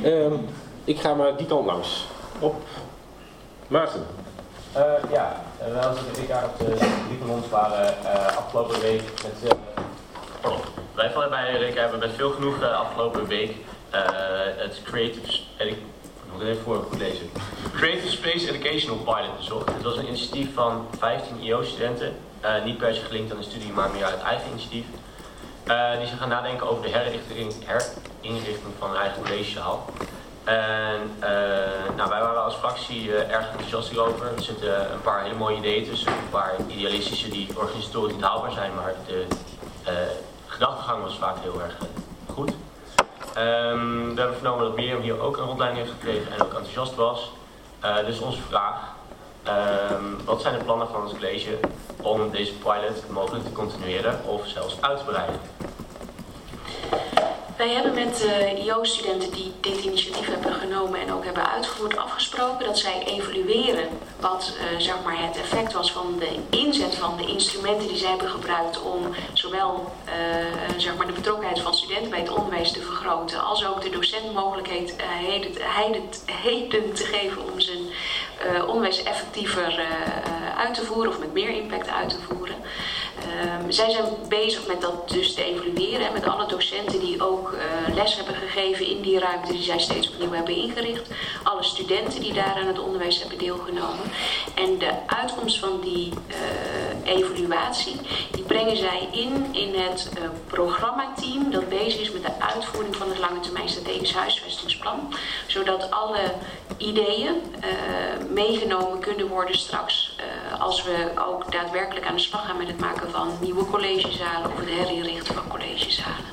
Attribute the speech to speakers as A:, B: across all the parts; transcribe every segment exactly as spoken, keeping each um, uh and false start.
A: uh, ik ga maar die kant langs. Op. Maarten.
B: Uh, ja, uh, wij als ik daar op de drie van ons waren uh, afgelopen week met... Uh, oh, wij van bij Rick hebben met veel genoeg uh, afgelopen week uh, het Creative... Ik moet even voor goed lezen. Creative Space Educational Pilot bezocht. Het was een initiatief van vijftien I O-studenten. Uh, niet per se gelinkt aan de studie, maar meer uit eigen initiatief. Uh, die zich gaan nadenken over de herinrichting, herinrichting van een eigen collegezaal. En uh, nou, wij waren als fractie uh, erg enthousiast hierover. Er zitten een paar hele mooie ideeën tussen, een paar idealistische die organisatorisch niet haalbaar zijn, maar de uh, gedachtegang was vaak heel erg uh, goed. Um, we hebben vernomen dat Mirjam hier ook een rondleiding heeft gekregen en ook enthousiast was. Uh, dus onze vraag, um, wat zijn de plannen van het college om deze pilot mogelijk te continueren of zelfs uit te breiden?
C: Wij hebben met de I O-studenten die dit initiatief hebben genomen en ook hebben uitgevoerd afgesproken dat zij evalueren wat uh, zeg maar het effect was van de inzet van de instrumenten die zij hebben gebruikt om zowel uh, zeg maar de betrokkenheid van studenten bij het onderwijs te vergroten als ook de docent mogelijkheid uh, heden, heden, heden te geven om zijn uh, onderwijs effectiever uh, uit te voeren of met meer impact uit te voeren. Um, zij zijn bezig met dat dus te evalueren en met alle docenten die ook uh, les hebben gegeven in die ruimte die zij steeds opnieuw hebben ingericht. Alle studenten die daar aan het onderwijs hebben deelgenomen. En de uitkomst van die uh, evaluatie, die brengen zij in in het uh, programmateam dat bezig is met de uitvoering van het lange termijn strategisch huisvestingsplan. Zodat alle ideeën uh, meegenomen kunnen worden straks uh, als we ook daadwerkelijk aan de slag gaan met het maken van nieuwe collegezalen of het herinrichten van collegezalen.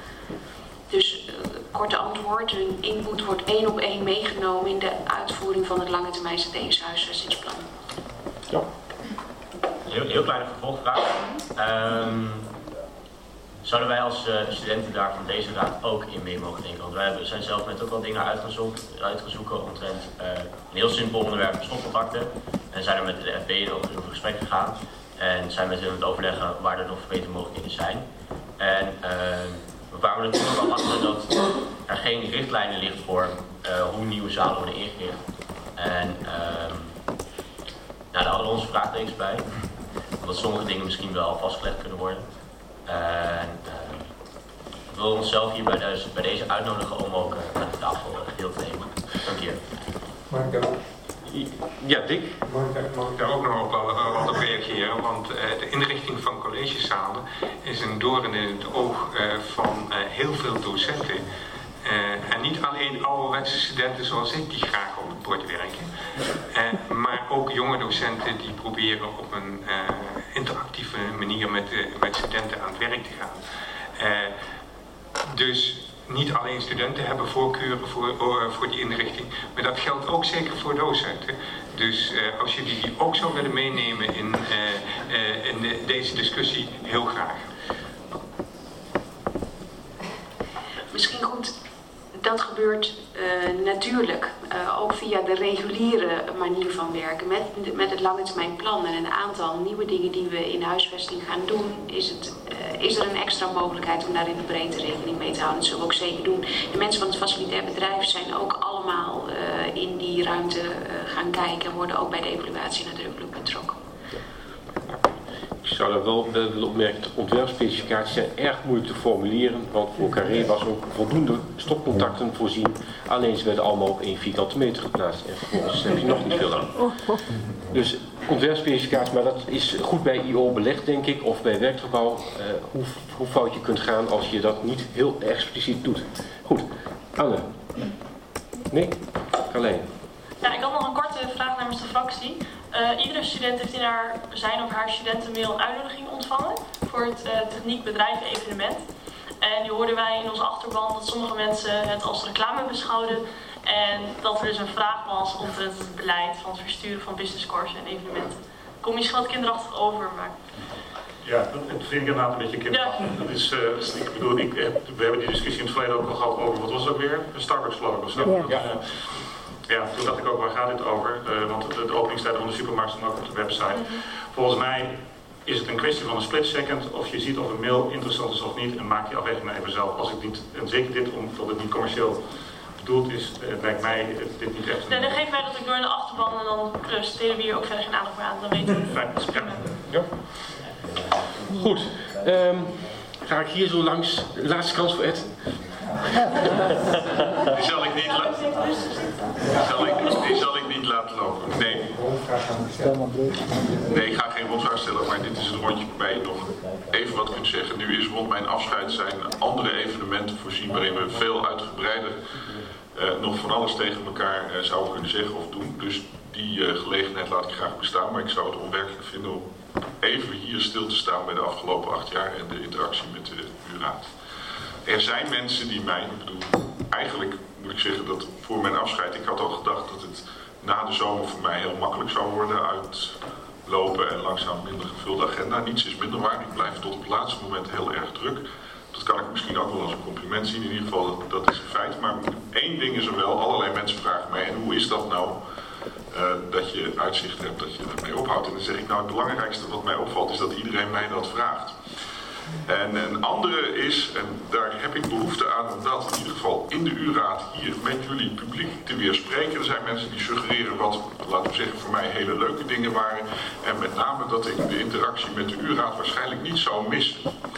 C: Dus uh, korte antwoord, hun input wordt één op één meegenomen in de uitvoering van het lange termijn strategisch huisvestingsplan.
A: Ja.
B: Heel, heel kleine vervolgvraag. Um, zouden wij als uh, studenten daar van deze raad ook in mee mogen denken? Want wij zijn zelf net ook wel dingen uitgezocht, uitgezoeken omtrent uh, een heel simpel onderwerp, stopcontacten. En zijn er met de F B nog in gesprek gegaan. En zijn met hen aan het overleggen waar er nog verbetermogelijkheden zijn. En uh, we kwamen er toen ook al achter dat er geen richtlijnen ligt voor uh, hoe nieuwe zalen worden ingericht. En uh, nou, daar hadden we onze vraagtekens bij. Omdat sommige dingen misschien wel vastgelegd kunnen worden. En uh, we willen onszelf hier bij deze, bij deze uitnodigen om ook uh, aan de tafel deel te nemen. Dank je.
D: Mag ik daar,
A: ja, Dick?
D: mag ik daar, mag ik daar ook nog op, uh, wat op reageren? Want uh, de inrichting van collegezalen is een doorn in het oog uh, van uh, heel veel docenten. Uh, en niet alleen ouderwetse studenten zoals ik die graag op het bord werken. Uh, maar ook jonge docenten die proberen op een uh, interactieve manier met, uh, met studenten aan het werk te gaan. Uh, dus niet alleen studenten hebben voorkeuren voor, uh, voor die inrichting, maar dat geldt ook zeker voor docenten. Dus uh, als jullie die ook zou willen meenemen in, uh, uh, in de, deze discussie, heel graag.
C: Misschien goed. Dat gebeurt uh, natuurlijk uh, ook via de reguliere manier van werken. Met, met het lange termijn plan en een aantal nieuwe dingen die we in huisvesting gaan doen, is, het, uh, is er een extra mogelijkheid om daar in de breedte rekening mee te houden. Dat zullen we ook zeker doen. De mensen van het facilitair bedrijf zijn ook allemaal uh, in die ruimte uh, gaan kijken en worden ook bij de evaluatie nadrukkelijk betrokken.
A: Ik zou daar wel willen opmerken, de ontwerpspecificaties zijn erg moeilijk te formuleren, want voor Carré was ook voldoende stopcontacten voorzien, alleen ze werden allemaal op één vierkante meter geplaatst en vervolgens heb je nog niet veel aan. Dus ontwerpspecificaties, maar dat is goed bij I O belegd denk ik, of bij werkgebouw, uh, hoe, hoe fout je kunt gaan als je dat niet heel expliciet doet. Goed, Anne. Nee? Carlijn.
E: Ja, ik had nog een korte vraag namens de fractie. Uh, iedere student heeft in haar, zijn of haar studentenmail een uitnodiging ontvangen voor het uh, techniek bedrijven evenement. En nu hoorden wij in onze achterban dat sommige mensen het als reclame beschouwden. En dat er dus een vraag was omtrent het beleid van het versturen van businesscourses en evenementen. Kom misschien wat kinderachtig over, maar...
F: Ja, dat vind ik inderdaad een beetje kinderachtig. Ja. Dat is, uh, ik bedoel, ik, we hebben die discussie in het verleden ook al gehad over, wat was het ook weer? Een Starbucks geloof ik of zo. Ja. Ja. Uh, ja, toen dacht ik ook, waar gaat dit over? Uh, want de, de openingstijden van de supermarkt staan ook op de website. Mm-hmm. Volgens mij is het een kwestie van een split second of je ziet of een mail interessant is of niet en maak je afweging maar even zelf. Als ik niet, en zeker dit omdat het niet commercieel bedoeld is, uh, lijkt mij uh, dit niet echt...
E: Nee, dan geef mij dat ik door in de achterban en dan steden we hier ook verder geen aandacht meer aan. Dan weten we
F: Fijn.
E: het.
F: Ja.
A: Ja. Goed. Um, ga ik hier zo langs. Laatste kans voor Ed.
G: Die zal ik niet, la die zal ik, die zal ik niet laten lopen. Nee. Nee, ik ga geen rondvraag stellen, maar dit is een rondje waarbij je nog even wat kunt zeggen. Nu is rond mijn afscheid zijn andere evenementen voorzien waarin we veel uitgebreider uh, nog van alles tegen elkaar uh, zouden kunnen zeggen of doen. Dus die uh, gelegenheid laat ik graag bestaan, maar ik zou het onwerkelijk vinden om even hier stil te staan bij de afgelopen acht jaar en de interactie met de U-raad. Er zijn mensen die mij, ik bedoel, eigenlijk moet ik zeggen dat voor mijn afscheid, ik had al gedacht dat het na de zomer voor mij heel makkelijk zou worden, uitlopen en langzaam minder gevulde agenda. Niets is minder waar, ik blijf tot op het laatste moment heel erg druk. Dat kan ik misschien ook wel als een compliment zien, in ieder geval dat, dat is een feit. Maar één ding is er wel, allerlei mensen vragen mij, en hoe is dat nou? Uh, dat je uitzicht hebt, dat je ermee ophoudt. En dan zeg ik, nou het belangrijkste wat mij opvalt is dat iedereen mij dat vraagt. En een andere is, en daar heb ik behoefte aan om dat in ieder geval in de U-raad hier met jullie publiek te weerspreken. Er zijn mensen die suggereren wat, laten we zeggen, voor mij hele leuke dingen waren. En met name dat ik de interactie met de U-raad waarschijnlijk niet zou missen.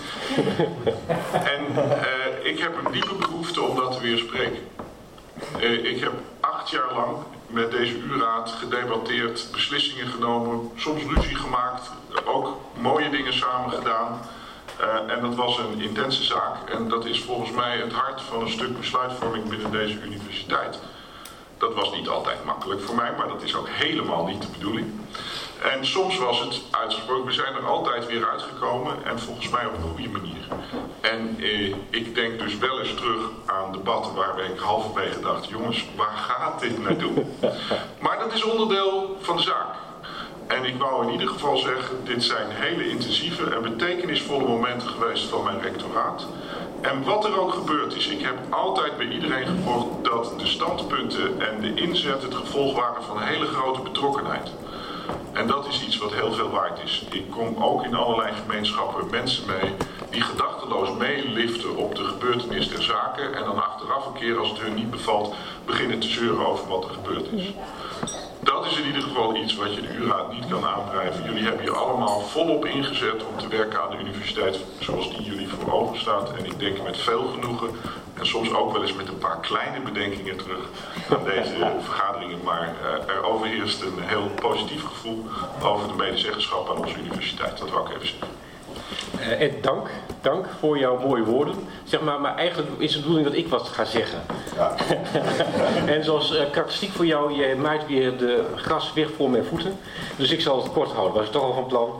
G: En uh, ik heb een diepe behoefte om dat te weerspreken. Uh, ik heb acht jaar lang met deze U-raad gedebatteerd, beslissingen genomen, soms ruzie gemaakt, ook mooie dingen samen gedaan. Uh, en dat was een intense zaak en dat is volgens mij het hart van een stuk besluitvorming binnen deze universiteit. Dat was niet altijd makkelijk voor mij, maar dat is ook helemaal niet de bedoeling. En soms was het uitgesproken, we zijn er altijd weer uitgekomen en volgens mij op een goede manier. En eh, ik denk dus wel eens terug aan debatten waarbij ik halverwege dacht, jongens, waar gaat dit naartoe? Maar dat is onderdeel van de zaak. En ik wou in ieder geval zeggen, dit zijn hele intensieve en betekenisvolle momenten geweest van mijn rectoraat. En wat er ook gebeurd is, ik heb altijd bij iedereen gehoord dat de standpunten en de inzet het gevolg waren van een hele grote betrokkenheid. En dat is iets wat heel veel waard is. Ik kom ook in allerlei gemeenschappen mensen mee die gedachteloos meeliften op de gebeurtenis der zaken en dan achteraf een keer als het hun niet bevalt beginnen te zeuren over wat er gebeurd is. Dat is in ieder geval iets wat je de U-raad niet kan aandrijven. Jullie hebben hier allemaal volop ingezet om te werken aan de universiteit zoals die jullie voor ogen staat. En ik denk met veel genoegen en soms ook wel eens met een paar kleine bedenkingen terug aan deze vergaderingen. Maar uh, er overheerst een heel positief gevoel over de medezeggenschap aan onze universiteit. Dat wou ik even zeggen.
A: Uh, Ed, dank. Dank voor jouw mooie woorden. Zeg maar, maar eigenlijk is het de bedoeling dat ik wat ga zeggen. Ja. En zoals uh, karakteristiek voor jou, jij maait weer de gras weg voor mijn voeten. Dus ik zal het kort houden, was ik toch al van plan.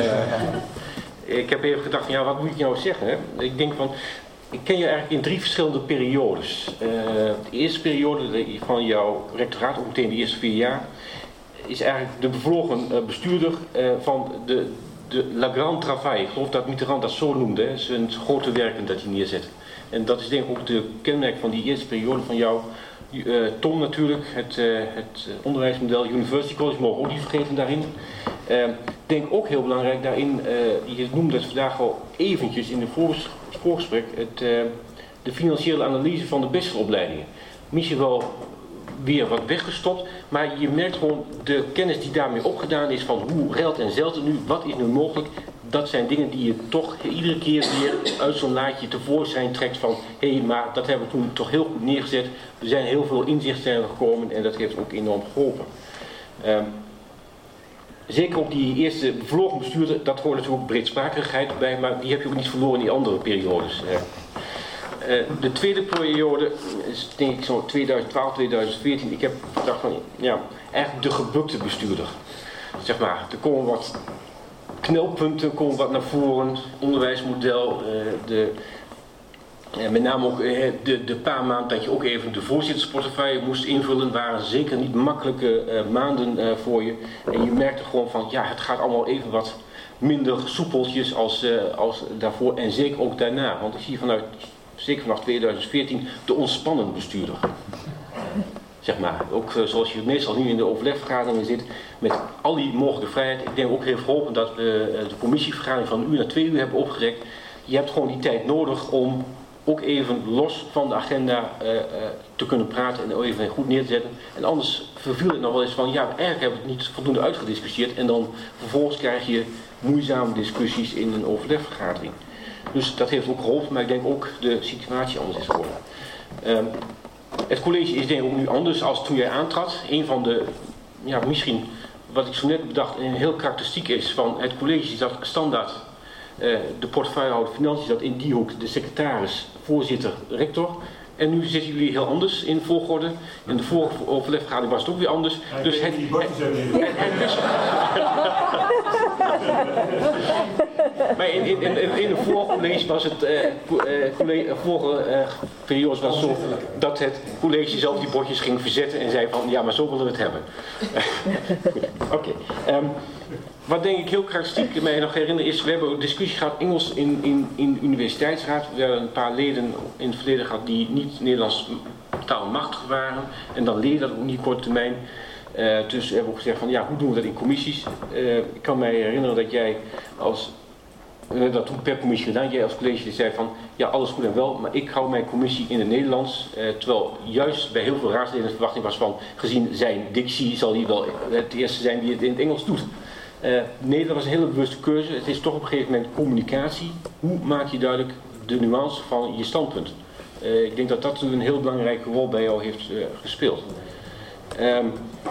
A: Uh, ik heb even gedacht van, ja, wat moet ik nou zeggen? Hè? Ik denk van, ik ken je eigenlijk in drie verschillende periodes. Uh, de eerste periode van jouw rectoraat, ook meteen de eerste vier jaar, is eigenlijk de bevlogen uh, bestuurder uh, van de... De La Grande Travail, ik geloof dat Mitterrand dat zo noemde, hè, zijn grote werken dat hij neerzet. En dat is denk ik ook de kenmerk van die eerste periode van jou. Uh, Tom natuurlijk, het, uh, het onderwijsmodel University College, mogen we ook niet vergeten daarin. Ik uh, denk ook heel belangrijk daarin, uh, je noemde het vandaag al eventjes in het voorgesprek, het, uh, de financiële analyse van de bacheloropleidingen. Misschien wel weer wat weggestopt, maar je merkt gewoon de kennis die daarmee opgedaan is van hoe reilt en zeilt het nu, wat is nu mogelijk, dat zijn dingen die je toch iedere keer weer uit zo'n laadje tevoorschijn trekt van hé, hey, maar dat hebben we toen toch heel goed neergezet, er zijn heel veel inzichten gekomen en dat heeft ook enorm geholpen. Um, zeker ook die eerste bevlogen bestuurder, dat hoort natuurlijk ook breedsprakigheid bij, maar die heb je ook niet verloren in die andere periodes. Uh, Uh, de tweede periode is denk ik zo tweeduizend twaalf, tweeduizend veertien. Ik heb gedacht van, ja, eigenlijk de gebukte bestuurder. Zeg maar, er komen wat knelpunten, komen wat naar voren. Onderwijsmodel, uh, de, uh, met name ook uh, de, de paar maanden dat je ook even de voorzittersportefeuille moest invullen, waren zeker niet makkelijke uh, maanden uh, voor je. En je merkte gewoon van, ja, het gaat allemaal even wat minder soepeltjes als, uh, als daarvoor en zeker ook daarna. Want ik zie vanuit zeker vanaf tweeduizend veertien, de ontspannen bestuurder. Zeg maar, ook uh, zoals je meestal nu in de overlegvergaderingen zit, met al die mogelijke vrijheid. Ik denk ook heeft geholpen dat we uh, de commissievergadering van een uur naar twee uur hebben opgerekt. Je hebt gewoon die tijd nodig om ook even los van de agenda uh, uh, te kunnen praten en even goed neer te zetten. En anders verviel het nog wel eens van, ja, eigenlijk hebben we het niet voldoende uitgediscussieerd en dan vervolgens krijg je moeizame discussies in een overlegvergadering. Dus dat heeft ook geholpen, maar ik denk ook de situatie anders is geworden. Um, het college is denk ik ook nu anders als toen jij aantrad. Een van de, ja, misschien wat ik zo net bedacht, een heel karakteristiek is van het college is dat standaard uh, de portefeuillehouder Financiën zat in die hoek, de secretaris, voorzitter, rector. En nu zitten jullie heel anders in volgorde. In de vorige overlegvergadering was het ook weer anders.
F: Ja,
A: dus het,
F: die bordjes hebben niet.
A: en, en dus, maar in, in, in, in de vorige college was het, uh, college, vorige uh, periode was het zo dat het college zelf die bordjes ging verzetten en zei van ja, maar zo willen we het hebben. Oké. Okay. Um, wat denk ik heel karakteristiek mij nog herinner is, we hebben een discussie gehad Engels in, in, in de universiteitsraad. We hebben een paar leden in het verleden gehad die niet Nederlands taalmachtig waren. En dan leer je dat ook niet korte termijn. Uh, dus we hebben ook gezegd van ja, hoe doen we dat in commissies? Uh, ik kan mij herinneren dat jij als, we hebben dat toen per commissie gedaan, jij als college zei van ja, alles goed en wel, maar ik hou mijn commissie in het Nederlands. Uh, terwijl juist bij heel veel raadsleden de verwachting was van, gezien zijn dictie zal hij wel het eerste zijn die het in het Engels doet. Uh, nee, dat was een hele bewuste keuze. Het is toch op een gegeven moment communicatie. Hoe maak je duidelijk de nuance van je standpunt? Uh, ik denk dat dat een heel belangrijke rol bij jou heeft uh, gespeeld. Um,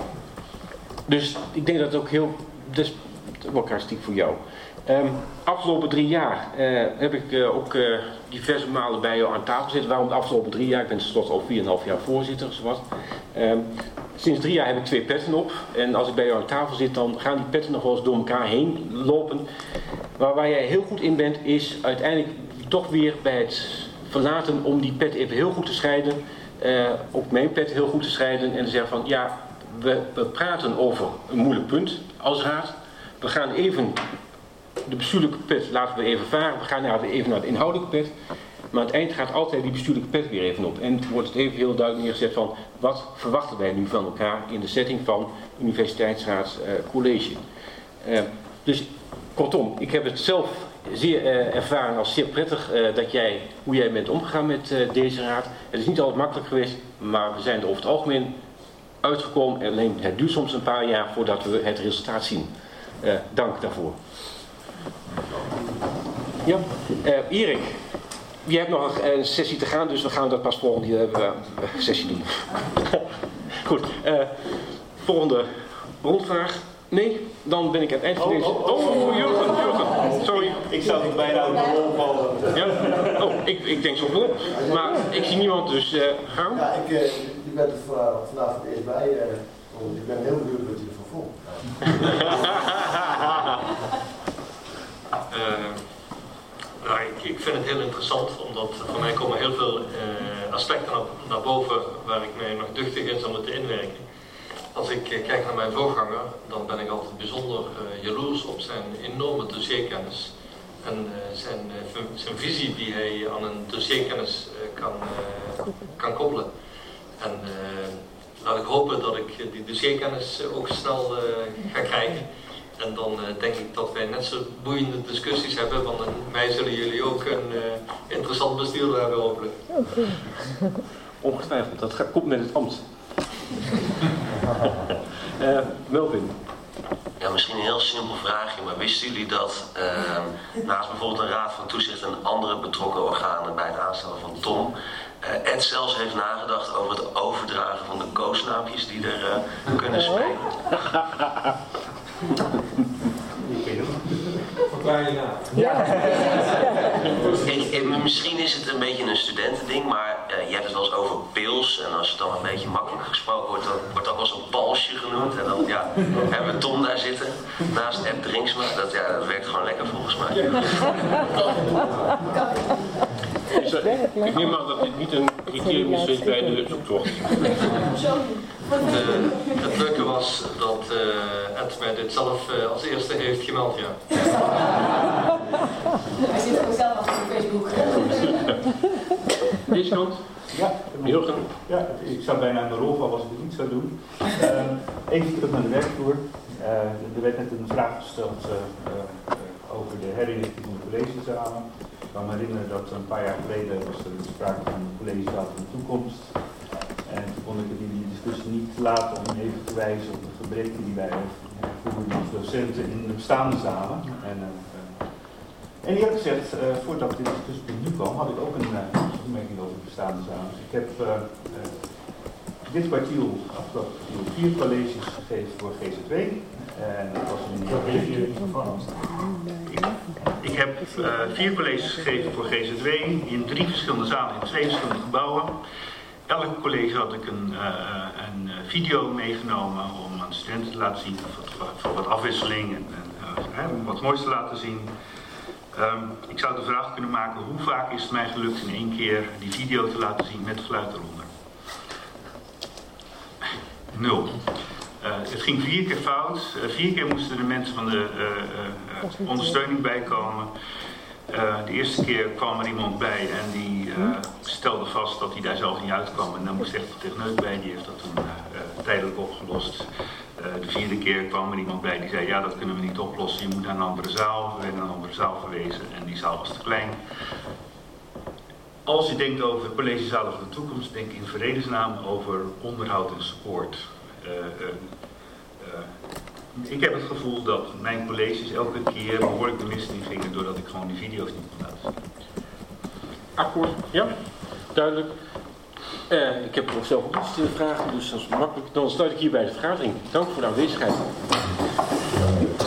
A: dus ik denk dat het ook heel, dat is wel karakteristiek voor jou. Um, afgelopen drie jaar uh, heb ik uh, ook uh, diverse malen bij jou aan tafel zitten. Waarom de afgelopen drie jaar? Ik ben tenslotte al vier en een half jaar voorzitter. Zowat. Um, sinds drie jaar heb ik twee petten op. En als ik bij jou aan tafel zit, dan gaan die petten nog wel eens door elkaar heen lopen. Maar waar jij heel goed in bent, is uiteindelijk toch weer bij het verlaten om die pet even heel goed te scheiden. Uh, ook mijn pet heel goed te scheiden. En te zeggen van ja, we, we praten over een moeilijk punt als raad. We gaan even de bestuurlijke pet laten we even varen. We gaan even naar de inhoudelijke pet. Maar aan het eind gaat altijd die bestuurlijke pet weer even op. En wordt het even heel duidelijk neergezet van wat verwachten wij nu van elkaar in de setting van universiteitsraad uh, college. Uh, dus kortom, ik heb het zelf zeer uh, ervaren als zeer prettig uh, dat jij, hoe jij bent omgegaan met uh, deze raad. Het is niet altijd makkelijk geweest, maar we zijn er over het algemeen uitgekomen. Alleen het duurt soms een paar jaar voordat we het resultaat zien. Uh, dank daarvoor. Ja, uh, Erik, je hebt nog een, een sessie te gaan, dus we gaan dat pas volgende uh, sessie doen. Goed, uh, volgende rondvraag. Nee, dan ben ik aan het eind van deze... Oh, oh, oh Jurgen, Jurgen, sorry.
H: Ik zou het bijna uit de rol vallen.
A: Ja? Oh, ik, ik denk zo wel. Maar ik zie niemand, dus uh, gaan.
H: Ja, ik, uh, ik ben er vanavond voor het eerst bij. Uh, ik ben heel benieuwd wat je ervan vond.
I: Uh, nou, ik, ik vind het heel interessant, omdat voor mij komen heel veel uh, aspecten naar, naar boven waar ik mij nog duchtig in zal moeten inwerken. Als ik uh, kijk naar mijn voorganger, dan ben ik altijd bijzonder uh, jaloers op zijn enorme dossierkennis en uh, zijn, uh, zijn visie die hij aan een dossierkennis uh, kan, uh, kan koppelen. En uh, laat ik hopen dat ik die dossierkennis ook snel uh, ga krijgen. En dan uh, denk ik dat wij net zo boeiende discussies hebben, want in mij zullen jullie ook een uh, interessant bestuurder hebben hopelijk.
A: Okay. Ongetwijfeld, dat gaat, komt met het ambt. uh, Melvin.
J: Ja, misschien een heel simpel vraagje, maar wisten jullie dat uh, naast bijvoorbeeld een raad van toezicht en andere betrokken organen bij het aanstellen van Tom, uh, Ed zelfs heeft nagedacht over het overdragen van de koosnaampjes die er uh, kunnen spelen?
H: Verklaar je na.
J: Ja. ik, ik, misschien is het een beetje een studentending, maar uh, je hebt het wel eens over pils. En als het dan een beetje makkelijk gesproken wordt, dan wordt dat wel zo'n balsje genoemd. En dan ja, hebben we Tom daar zitten, naast Ed Drinksma. Dat, ja, dat werkt gewoon lekker volgens mij.
A: Dus, uh, ik neem aan dat dit niet een criterium is bij de zoektocht.
I: Uh, het leuke was dat uh, Ed mij dit zelf uh, als eerste heeft gemeld, ja.
K: Hij zit gewoon zelf achter op Facebook.
A: Deze kant?
L: Ja,
A: Jurgen.
L: Ja, ik zou bijna aan de rol vallen als ik het niet zou doen. Uh, even terug naar de werkvloer. Uh, er werd net een vraag gesteld uh, uh, over de herinrichting van de collegezalen. kan me herinneren dat een paar jaar geleden was er sprake van de collegezaal van de toekomst. En toen kon ik het in die discussie niet laten om even te wijzen op de gebreken die wij voeren als docenten in de bestaande zalen. En, uh, en eerlijk gezegd, uh, voordat dit discussie nu kwam, had ik ook een uh, opmerking over de bestaande zalen. Dus ik heb uh, uh, dit kwartiel, afgelopen kwartiel, vier colleges gegeven voor G Z W. En dat was in ik, ik heb uh, vier colleges gegeven voor G Z W in drie verschillende zalen, in twee verschillende gebouwen. Elk college had ik een, uh, een video meegenomen om aan de studenten te laten zien, voor, voor wat afwisseling en, en uh, om wat moois te laten zien. Um, ik zou de vraag kunnen maken, hoe vaak is het mij gelukt in één keer die video te laten zien met geluid eronder? Nul. Uh, het ging vier keer fout. Uh, vier keer moesten de mensen van de uh, uh, uh, ondersteuning bijkomen. Uh, de eerste keer kwam er iemand bij en die uh, stelde vast dat hij daar zelf niet uitkwam. En dan moest echt de techneut bij, die heeft dat toen uh, uh, tijdelijk opgelost. Uh, de vierde keer kwam er iemand bij die zei, ja, dat kunnen we niet oplossen, je moet naar een andere zaal. We werden naar een andere zaal verwezen en die zaal was te klein. Als je denkt over collegezalen van de toekomst, denk in vredesnaam over onderhoud en support. Uh, uh, uh, ik heb het gevoel dat mijn colleges elke keer behoorlijk de mist in gingen doordat ik gewoon die video's niet kon laten zien.
A: Akkoord, ja, duidelijk. Uh, ik heb nog zelf ook iets te vragen, dus dat is makkelijk. Dan sluit ik hierbij de vergadering. Dank voor de aanwezigheid.